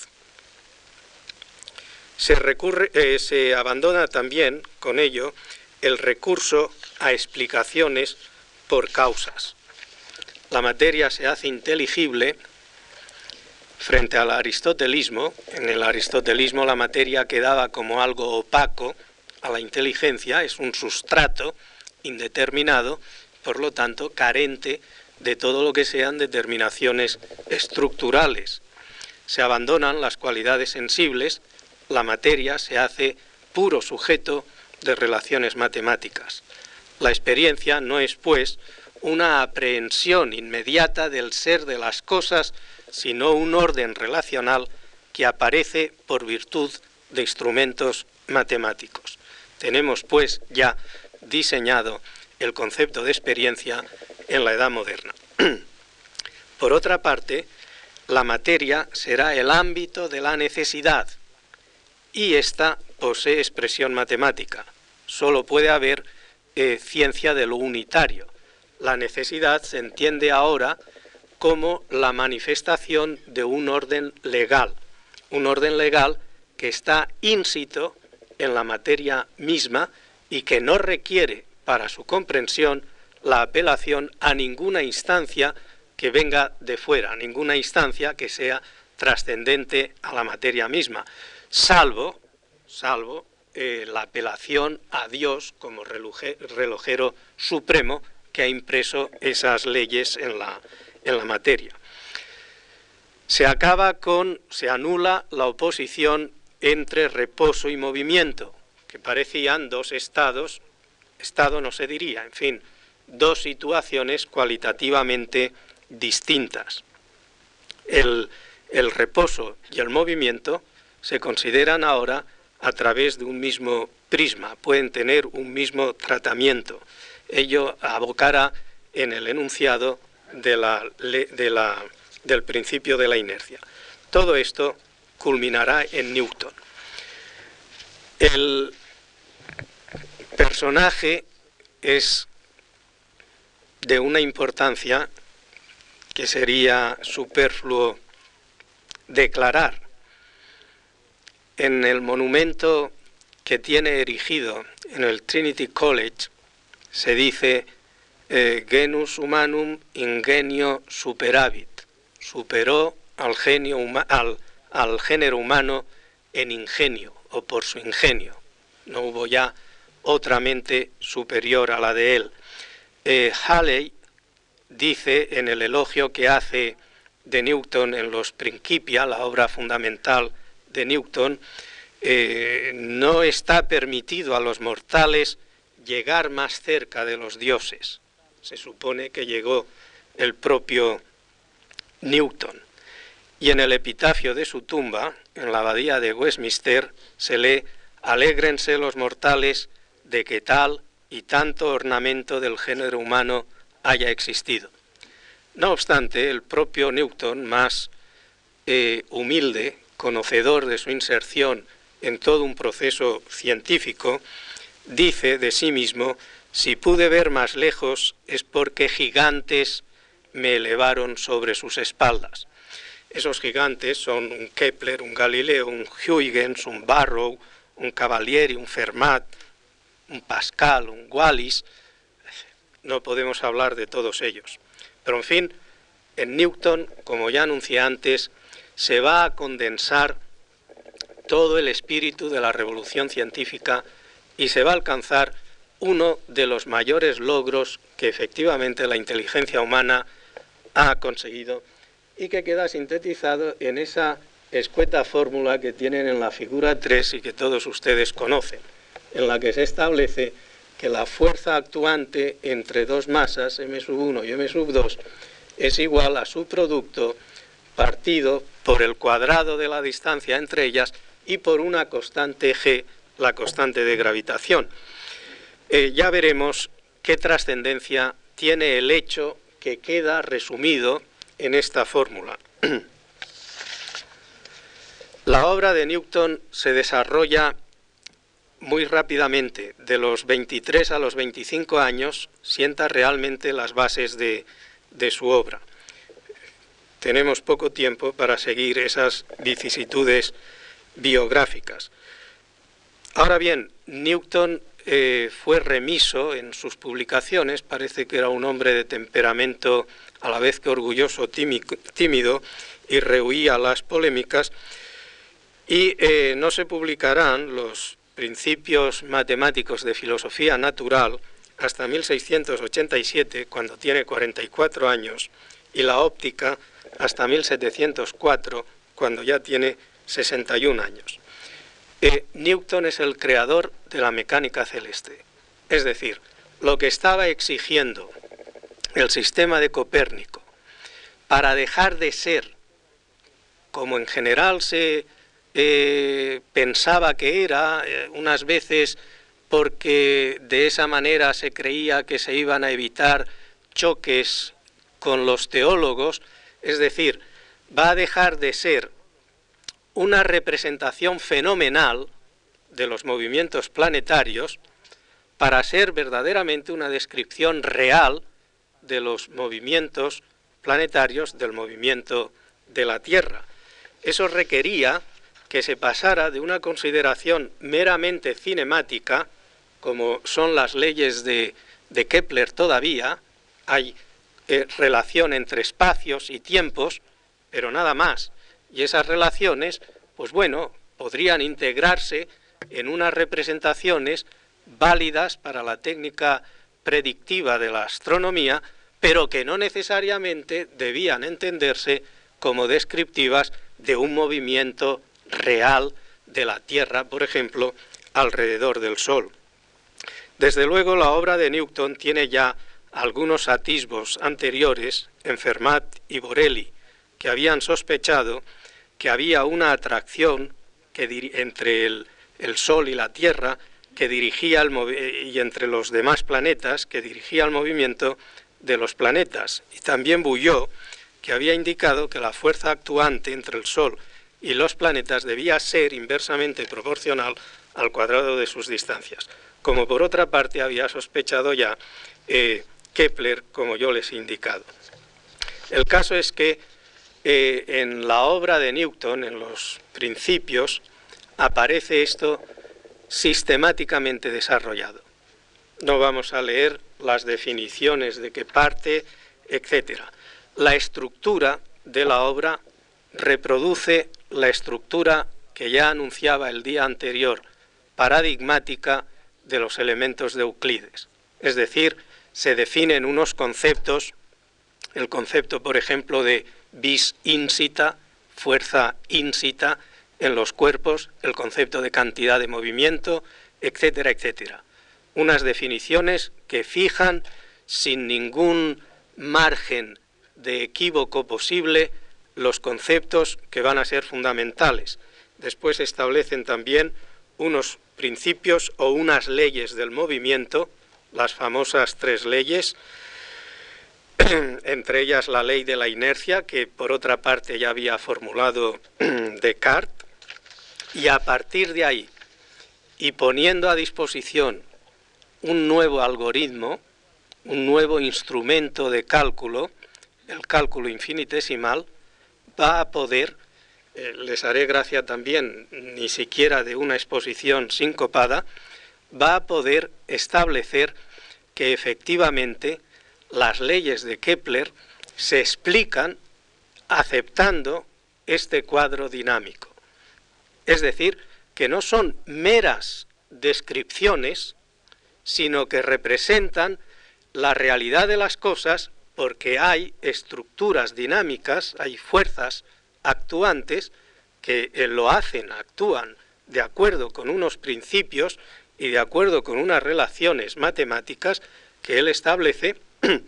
Se abandona también, con ello, el recurso a explicaciones por causas. La materia se hace inteligible frente al aristotelismo. En el aristotelismo la materia quedaba como algo opaco a la inteligencia, es un sustrato indeterminado, por lo tanto carente de todo lo que sean determinaciones estructurales. Se abandonan las cualidades sensibles, la materia se hace puro sujeto de relaciones matemáticas. La experiencia no es, pues, una aprehensión inmediata del ser de las cosas, sino un orden relacional que aparece por virtud de instrumentos matemáticos. Tenemos, pues, ya diseñado el concepto de experiencia en la Edad Moderna. Por otra parte, la materia será el ámbito de la necesidad y ésta posee expresión matemática. Solo puede haber ciencia de lo unitario. La necesidad se entiende ahora como la manifestación de un orden legal que está ínsito en la materia misma y que no requiere para su comprensión la apelación a ninguna instancia que venga de fuera, a ninguna instancia que sea trascendente a la materia misma, salvo la apelación a Dios como relojero supremo que ha impreso esas leyes en la materia. Se anula la oposición entre reposo y movimiento, que parecían dos estados, estado no se diría, en fin, dos situaciones cualitativamente distintas. El reposo y el movimiento se consideran ahora a través de un mismo prisma, pueden tener un mismo tratamiento. Ello abocará en el enunciado del principio de la inercia. Todo esto culminará en Newton. El personaje es de una importancia que sería superfluo declarar. En el monumento que tiene erigido en el Trinity College se dice genus humanum ingenio superavit, superó al género humano en ingenio o por su ingenio. No hubo ya otra mente superior a la de él. Halley dice en el elogio que hace de Newton en los Principia, la obra fundamental de Newton, no está permitido a los mortales llegar más cerca de los dioses. Se supone que llegó el propio Newton. Y en el epitafio de su tumba, en la abadía de Westminster, se lee: alégrense los mortales de que tal y tanto ornamento del género humano haya existido. No obstante, el propio Newton, más humilde, conocedor de su inserción en todo un proceso científico, dice de sí mismo: si pude ver más lejos es porque gigantes me elevaron sobre sus espaldas. Esos gigantes son un Kepler, un Galileo, un Huygens, un Barrow, un Cavalieri, un Fermat, un Pascal, un Wallis. No podemos hablar de todos ellos. Pero en fin, en Newton, como ya anuncié antes, se va a condensar todo el espíritu de la revolución científica y se va a alcanzar uno de los mayores logros que efectivamente la inteligencia humana ha conseguido y que queda sintetizado en esa escueta fórmula que tienen en la figura 3 y que todos ustedes conocen, en la que se establece que la fuerza actuante entre dos masas, m1 y m2, es igual a su producto partido por el cuadrado de la distancia entre ellas y por una constante g, la constante de gravitación. Ya veremos qué trascendencia tiene el hecho que queda resumido en esta fórmula. La obra de Newton se desarrolla muy rápidamente. De los 23 a los 25 años sienta realmente las bases de su obra. Tenemos poco tiempo para seguir esas vicisitudes biográficas. Ahora bien, Newton fue remiso en sus publicaciones, parece que era un hombre de temperamento a la vez que orgulloso, tímido, y rehuía las polémicas, y no se publicarán los principios matemáticos de filosofía natural hasta 1687, cuando tiene 44 años, y la óptica hasta 1704, cuando ya tiene 61 años. Newton es el creador de la mecánica celeste, es decir, lo que estaba exigiendo el sistema de Copérnico para dejar de ser, como en general se pensaba que era, unas veces porque de esa manera se creía que se iban a evitar choques con los teólogos, es decir, va a dejar de ser una representación fenomenal de los movimientos planetarios para ser verdaderamente una descripción real de los movimientos planetarios, del movimiento de la Tierra. Eso requería que se pasara de una consideración meramente cinemática, como son las leyes de de Kepler todavía, hay relación entre espacios y tiempos, pero nada más. Y esas relaciones, pues bueno, podrían integrarse en unas representaciones válidas para la técnica predictiva de la astronomía, pero que no necesariamente debían entenderse como descriptivas de un movimiento real de la Tierra, por ejemplo, alrededor del Sol. Desde luego, la obra de Newton tiene ya algunos atisbos anteriores en Fermat y Borelli, que habían sospechado que había una atracción entre el Sol y la Tierra que dirigía y entre los demás planetas, que dirigía el movimiento de los planetas. Y también Bouillot, que había indicado que la fuerza actuante entre el Sol y los planetas debía ser inversamente proporcional al cuadrado de sus distancias, como por otra parte había sospechado ya Kepler, como yo les he indicado. El caso es que en la obra de Newton, en los Principios, aparece esto sistemáticamente desarrollado. No vamos a leer las definiciones de qué parte, etc. La estructura de la obra reproduce la estructura que ya anunciaba el día anterior, paradigmática de los elementos de Euclides. Es decir, se definen unos conceptos, el concepto, por ejemplo, de vis insita, fuerza insita en los cuerpos, el concepto de cantidad de movimiento, etcétera, etcétera. Unas definiciones que fijan sin ningún margen de equívoco posible los conceptos que van a ser fundamentales. Después establecen también unos principios o unas leyes del movimiento, las famosas 3 leyes, entre ellas la ley de la inercia, que por otra parte ya había formulado Descartes, y a partir de ahí, y poniendo a disposición un nuevo algoritmo, un nuevo instrumento de cálculo, el cálculo infinitesimal, va a poder, les haré gracia también, ni siquiera de una exposición sincopada, va a poder establecer que efectivamente las leyes de Kepler se explican aceptando este cuadro dinámico. Es decir, que no son meras descripciones, sino que representan la realidad de las cosas porque hay estructuras dinámicas, hay fuerzas actuantes que lo hacen, actúan de acuerdo con unos principios y de acuerdo con unas relaciones matemáticas que él establece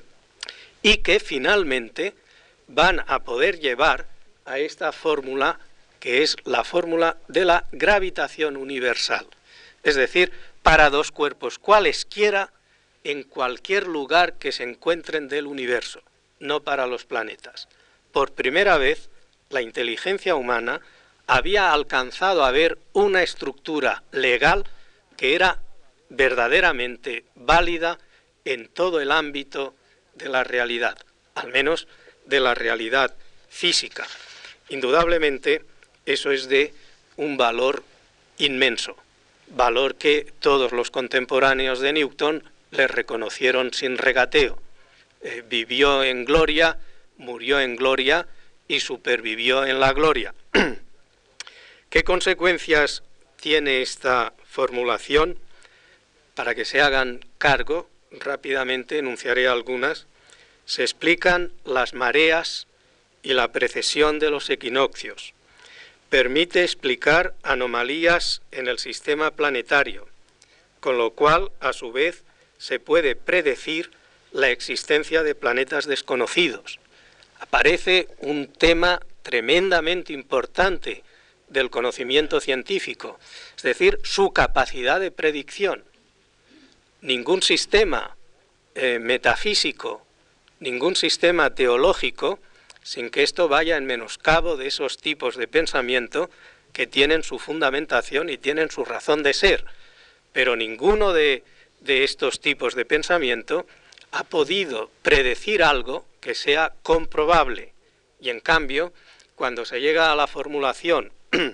y que finalmente van a poder llevar a esta fórmula que es la fórmula de la gravitación universal. Es decir, para dos cuerpos cualesquiera en cualquier lugar que se encuentren del universo, no para los planetas. Por primera vez, la inteligencia humana había alcanzado a ver una estructura legal que era verdaderamente válida en todo el ámbito de la realidad, al menos de la realidad física. Indudablemente, eso es de un valor inmenso, valor que todos los contemporáneos de Newton le reconocieron sin regateo. Vivió en gloria, murió en gloria y supervivió en la gloria. ¿Qué consecuencias tiene esta formulación? Para que se hagan cargo, rápidamente enunciaré algunas. Se explican las mareas y la precesión de los equinoccios. Permite explicar anomalías en el sistema planetario, con lo cual, a su vez, se puede predecir la existencia de planetas desconocidos. Aparece un tema tremendamente importante del conocimiento científico, es decir, su capacidad de predicción. Ningún sistema metafísico, ningún sistema teológico, sin que esto vaya en menoscabo de esos tipos de pensamiento que tienen su fundamentación y tienen su razón de ser, pero ninguno de estos tipos de pensamiento ha podido predecir algo que sea comprobable. Y en cambio, cuando se llega a la formulación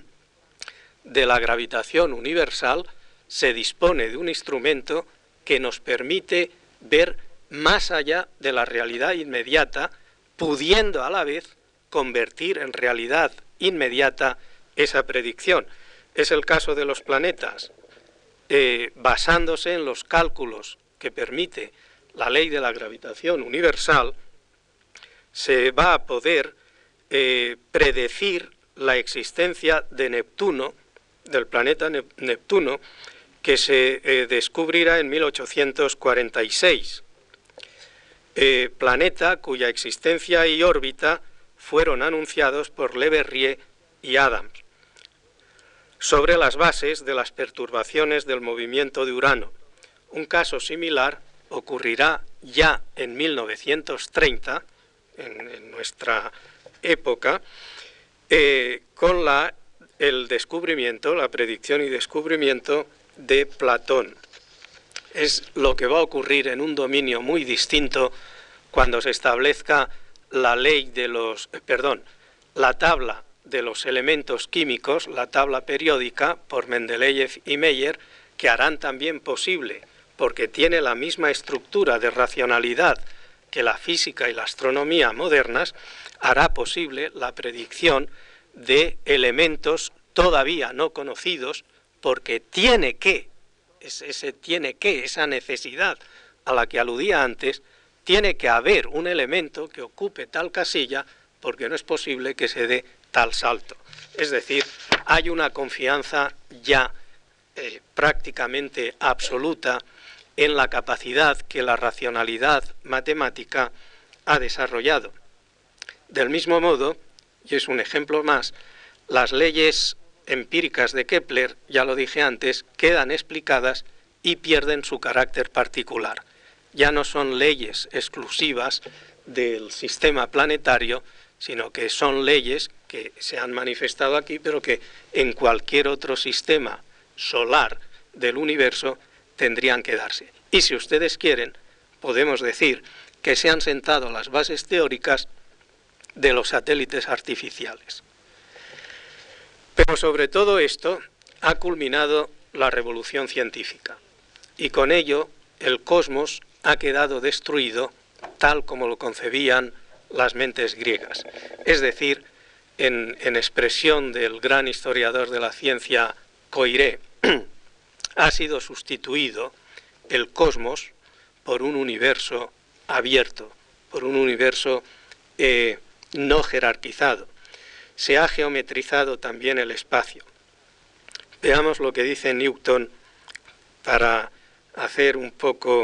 de la gravitación universal, se dispone de un instrumento que nos permite ver más allá de la realidad inmediata, pudiendo a la vez convertir en realidad inmediata esa predicción. Es el caso de los planetas. Basándose en los cálculos que permite la ley de la gravitación universal, se va a poder predecir la existencia de Neptuno, del planeta Neptuno, que se descubrirá en 1846. Planeta cuya existencia y órbita fueron anunciados por Le Verrier y Adams, sobre las bases de las perturbaciones del movimiento de Urano. Un caso similar ocurrirá ya en 1930, en nuestra época, con el descubrimiento, la predicción y descubrimiento de Platón. Es lo que va a ocurrir en un dominio muy distinto cuando se establezca la ley de la tabla de los elementos químicos, la tabla periódica por Mendeleev y Meyer, que harán también posible, porque tiene la misma estructura de racionalidad que la física y la astronomía modernas, hará posible la predicción de elementos todavía no conocidos, porque esa necesidad a la que aludía antes, tiene que haber un elemento que ocupe tal casilla, porque no es posible que se dé tal salto. Es decir, hay una confianza ya prácticamente absoluta en la capacidad que la racionalidad matemática ha desarrollado. Del mismo modo, y es un ejemplo más, las leyes empíricas de Kepler, ya lo dije antes, quedan explicadas y pierden su carácter particular. Ya no son leyes exclusivas del sistema planetario, sino que son leyes que se han manifestado aquí, pero que en cualquier otro sistema solar del universo tendrían que darse. Y si ustedes quieren, podemos decir que se han sentado las bases teóricas de los satélites artificiales. Pero sobre todo esto ha culminado la revolución científica, y con ello el cosmos ha quedado destruido tal como lo concebían las mentes griegas. Es decir, en expresión del gran historiador de la ciencia Coiré, ha sido sustituido el cosmos por un universo abierto, por un universo no jerarquizado. Se ha geometrizado también el espacio. Veamos lo que dice Newton para hacer un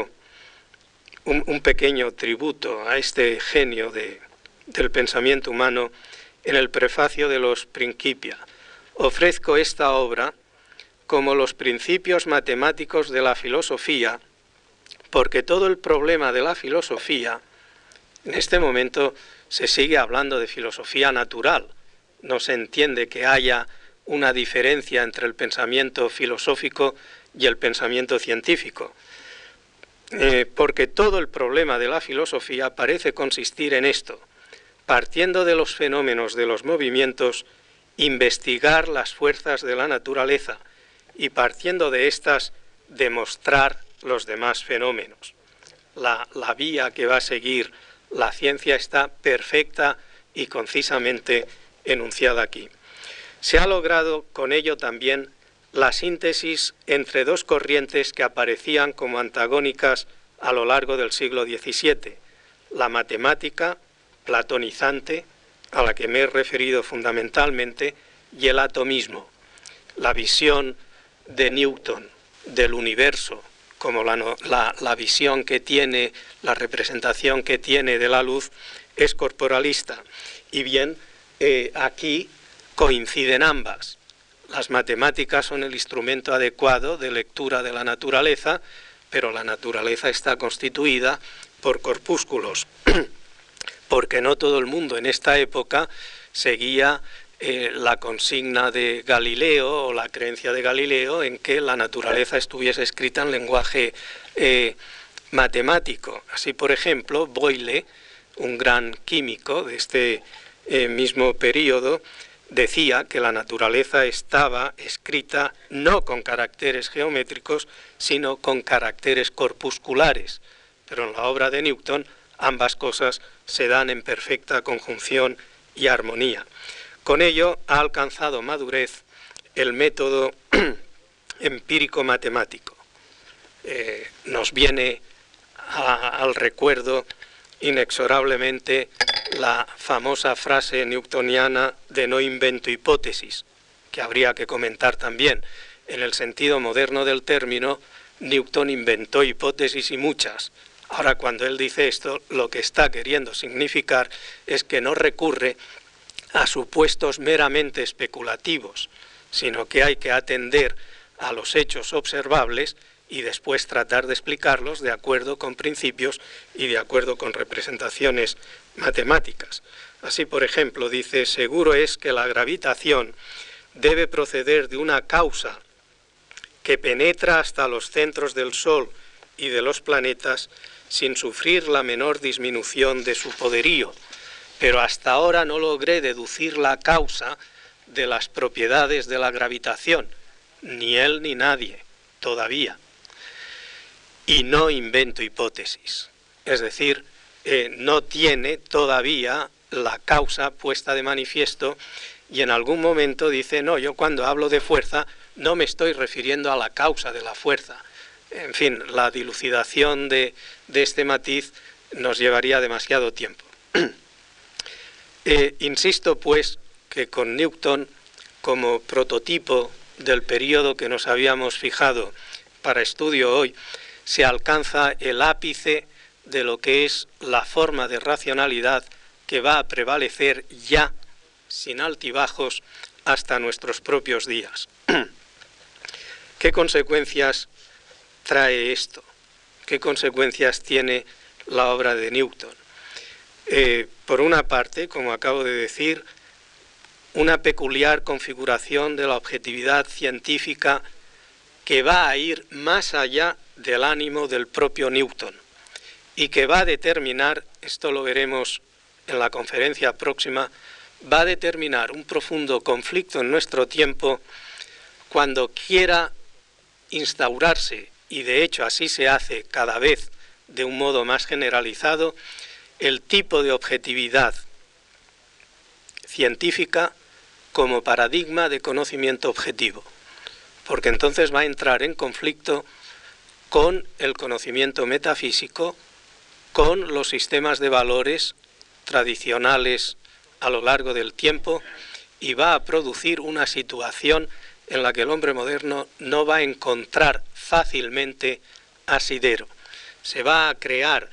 pequeño tributo a este genio del pensamiento humano en el prefacio de los Principia. Ofrezco esta obra como los principios matemáticos de la filosofía, porque todo el problema de la filosofía, en este momento se sigue hablando de filosofía natural, no se entiende que haya una diferencia entre el pensamiento filosófico y el pensamiento científico, porque todo el problema de la filosofía parece consistir en esto: partiendo de los fenómenos de los movimientos, investigar las fuerzas de la naturaleza, y partiendo de estas, demostrar los demás fenómenos. La vía que va a seguir la ciencia está perfecta y concisamente enunciada aquí. Se ha logrado con ello también la síntesis entre dos corrientes que aparecían como antagónicas a lo largo del siglo XVII, la matemática platonizante, a la que me he referido fundamentalmente, y el atomismo, la visión de Newton del universo, como la visión que tiene, la representación que tiene de la luz, es corporalista. Y bien, aquí coinciden ambas. Las matemáticas son el instrumento adecuado de lectura de la naturaleza, pero la naturaleza está constituida por corpúsculos, porque no todo el mundo en esta época seguía la consigna de Galileo o la creencia de Galileo en que la naturaleza estuviese escrita en lenguaje matemático. Así, por ejemplo, Boyle, un gran químico de este mismo periodo, decía que la naturaleza estaba escrita no con caracteres geométricos, sino con caracteres corpusculares. pero en la obra de Newton ambas cosas se dan en perfecta conjunción y armonía. Con ello ha alcanzado madurez el método empírico-matemático. Nos viene al recuerdo inexorablemente la famosa frase newtoniana de no invento hipótesis, que habría que comentar también. En el sentido moderno del término, Newton inventó hipótesis y muchas. Ahora, cuando él dice esto, lo que está queriendo significar es que no recurre a supuestos meramente especulativos, sino que hay que atender a los hechos observables y después tratar de explicarlos de acuerdo con principios y de acuerdo con representaciones matemáticas. Así, por ejemplo, dice: seguro es que la gravitación debe proceder de una causa que penetra hasta los centros del Sol y de los planetas sin sufrir la menor disminución de su poderío, pero hasta ahora no logré deducir la causa de las propiedades de la gravitación, ni él ni nadie, todavía. Y no invento hipótesis, es decir, no tiene todavía la causa puesta de manifiesto, y en algún momento dice: no, yo cuando hablo de fuerza no me estoy refiriendo a la causa de la fuerza. En fin, la dilucidación de este matiz nos llevaría demasiado tiempo. Insisto, pues, que con Newton como prototipo del periodo que nos habíamos fijado para estudio hoy, se alcanza el ápice de lo que es la forma de racionalidad que va a prevalecer ya, sin altibajos, hasta nuestros propios días. ¿Qué consecuencias trae esto? ¿Qué consecuencias tiene la obra de Newton? Por una parte, como acabo de decir, una peculiar configuración de la objetividad científica que va a ir más allá del ánimo del propio Newton y que va a determinar, esto lo veremos en la conferencia próxima, va a determinar un profundo conflicto en nuestro tiempo cuando quiera instaurarse, y de hecho así se hace cada vez de un modo más generalizado, el tipo de objetividad científica como paradigma de conocimiento objetivo, porque entonces va a entrar en conflicto con el conocimiento metafísico, con los sistemas de valores tradicionales a lo largo del tiempo, y va a producir una situación en la que el hombre moderno no va a encontrar fácilmente asidero. Se va a crear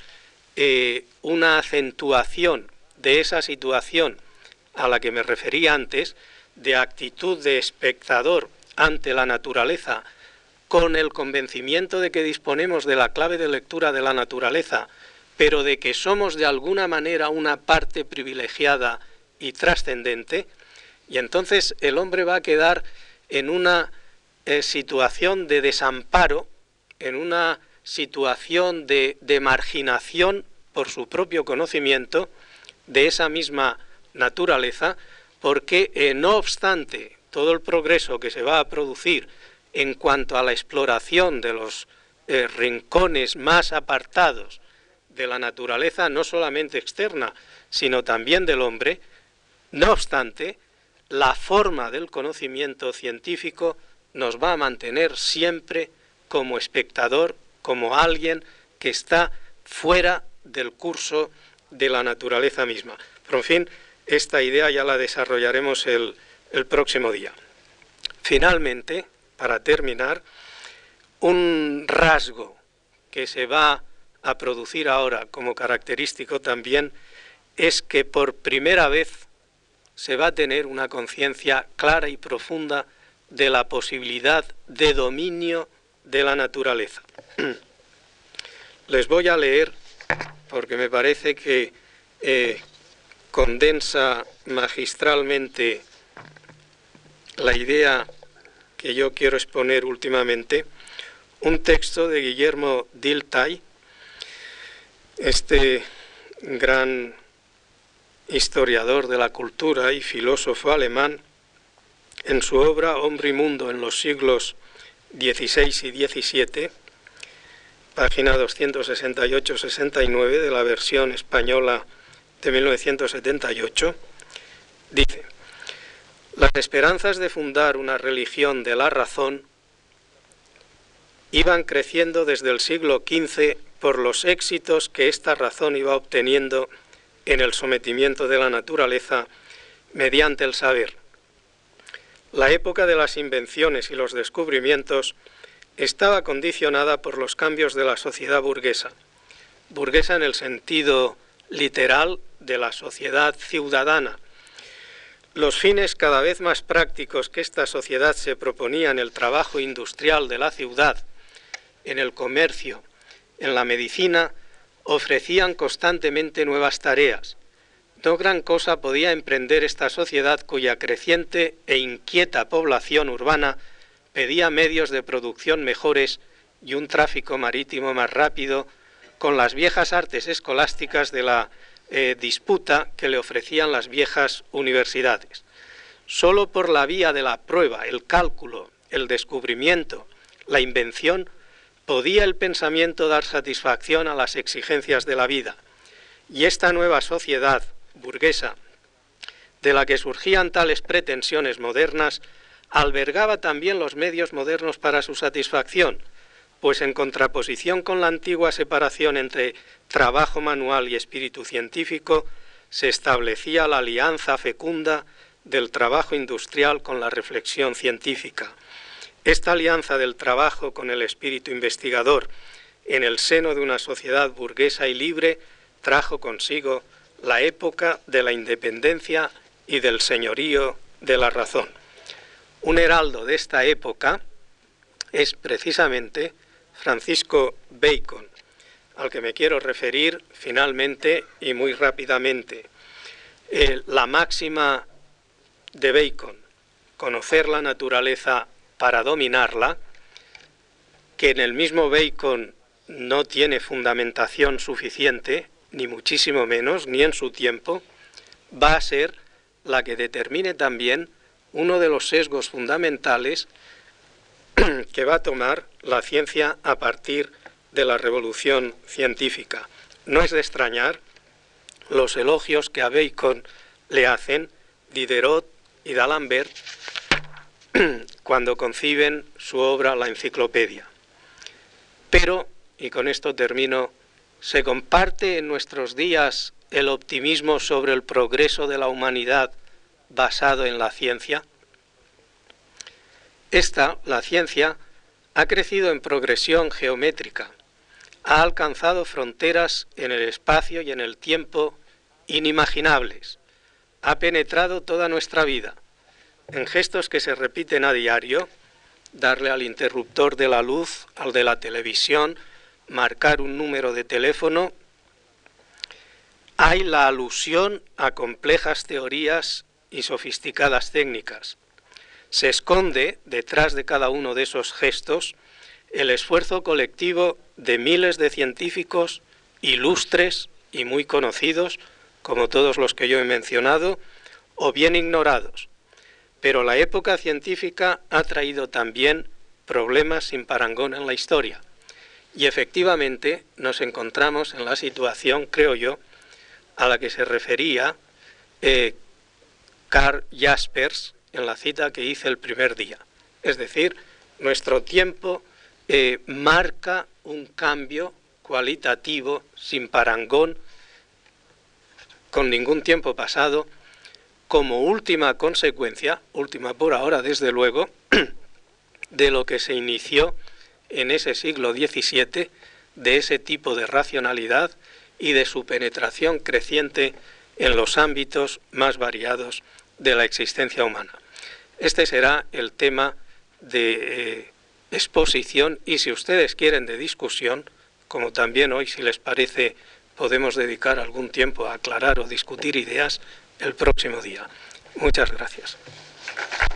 una acentuación de esa situación a la que me refería antes, de actitud de espectador ante la naturaleza, con el convencimiento de que disponemos de la clave de lectura de la naturaleza, pero de que somos de alguna manera una parte privilegiada y trascendente, y entonces el hombre va a quedar en una situación de desamparo, en una situación de marginación por su propio conocimiento de esa misma naturaleza, porque no obstante todo el progreso que se va a producir en cuanto a la exploración de los rincones más apartados de la naturaleza, no solamente externa, sino también del hombre, no obstante, la forma del conocimiento científico nos va a mantener siempre como espectador, como alguien que está fuera del curso de la naturaleza misma. Pero en fin, esta idea ya la desarrollaremos el próximo día. Finalmente, para terminar, un rasgo que se va a producir ahora como característico también es que por primera vez se va a tener una conciencia clara y profunda de la posibilidad de dominio de la naturaleza. Les voy a leer, porque me parece que condensa magistralmente la idea que yo quiero exponer últimamente, un texto de Guillermo Dilthey, este gran historiador de la cultura y filósofo alemán, en su obra Hombre y Mundo en los siglos XVI y XVII, página 268-69 de la versión española de 1978, dice: las esperanzas de fundar una religión de la razón iban creciendo desde el siglo XV por los éxitos que esta razón iba obteniendo en el sometimiento de la naturaleza mediante el saber. La época de las invenciones y los descubrimientos estaba condicionada por los cambios de la sociedad burguesa. Burguesa en el sentido literal de la sociedad ciudadana. Los fines cada vez más prácticos que esta sociedad se proponía en el trabajo industrial de la ciudad, en el comercio, en la medicina, ofrecían constantemente nuevas tareas. No gran cosa podía emprender esta sociedad cuya creciente e inquieta población urbana pedía medios de producción mejores y un tráfico marítimo más rápido, con las viejas artes escolásticas de la disputa que le ofrecían las viejas universidades. Solo por la vía de la prueba, el cálculo, el descubrimiento, la invención, podía el pensamiento dar satisfacción a las exigencias de la vida. Y esta nueva sociedad burguesa, de la que surgían tales pretensiones modernas, albergaba también los medios modernos para su satisfacción, pues en contraposición con la antigua separación entre trabajo manual y espíritu científico, se establecía la alianza fecunda del trabajo industrial con la reflexión científica. Esta alianza del trabajo con el espíritu investigador en el seno de una sociedad burguesa y libre trajo consigo la época de la independencia y del señorío de la razón. Un heraldo de esta época es precisamente Francisco Bacon, al que me quiero referir finalmente y muy rápidamente. La máxima de Bacon, conocer la naturaleza para dominarla, que en el mismo Bacon no tiene fundamentación suficiente, ni muchísimo menos, ni en su tiempo, va a ser la que determine también uno de los sesgos fundamentales que va a tomar la ciencia a partir de la revolución científica. No es de extrañar los elogios que a Bacon le hacen Diderot y D'Alembert cuando conciben su obra La Enciclopedia. Pero, y con esto termino, ¿se comparte en nuestros días el optimismo sobre el progreso de la humanidad basado en la ciencia? La ciencia, ha crecido en progresión geométrica, ha alcanzado fronteras en el espacio y en el tiempo inimaginables, ha penetrado toda nuestra vida, en gestos que se repiten a diario, darle al interruptor de la luz, al de la televisión, marcar un número de teléfono. Hay la alusión a complejas teorías y sofisticadas técnicas. Se esconde detrás de cada uno de esos gestos el esfuerzo colectivo de miles de científicos ilustres y muy conocidos, como todos los que yo he mencionado, o bien ignorados. Pero la época científica ha traído también problemas sin parangón en la historia. Y efectivamente nos encontramos en la situación, creo yo, a la que se refería Karl Jaspers en la cita que hice el primer día. Es decir, nuestro tiempo marca un cambio cualitativo sin parangón, con ningún tiempo pasado, como última consecuencia, última por ahora desde luego, de lo que se inició en ese siglo XVII, de ese tipo de racionalidad y de su penetración creciente en los ámbitos más variados de la existencia humana. Este será el tema de exposición y, si ustedes quieren, de discusión, como también hoy, si les parece, podemos dedicar algún tiempo a aclarar o discutir ideas el próximo día. Muchas gracias.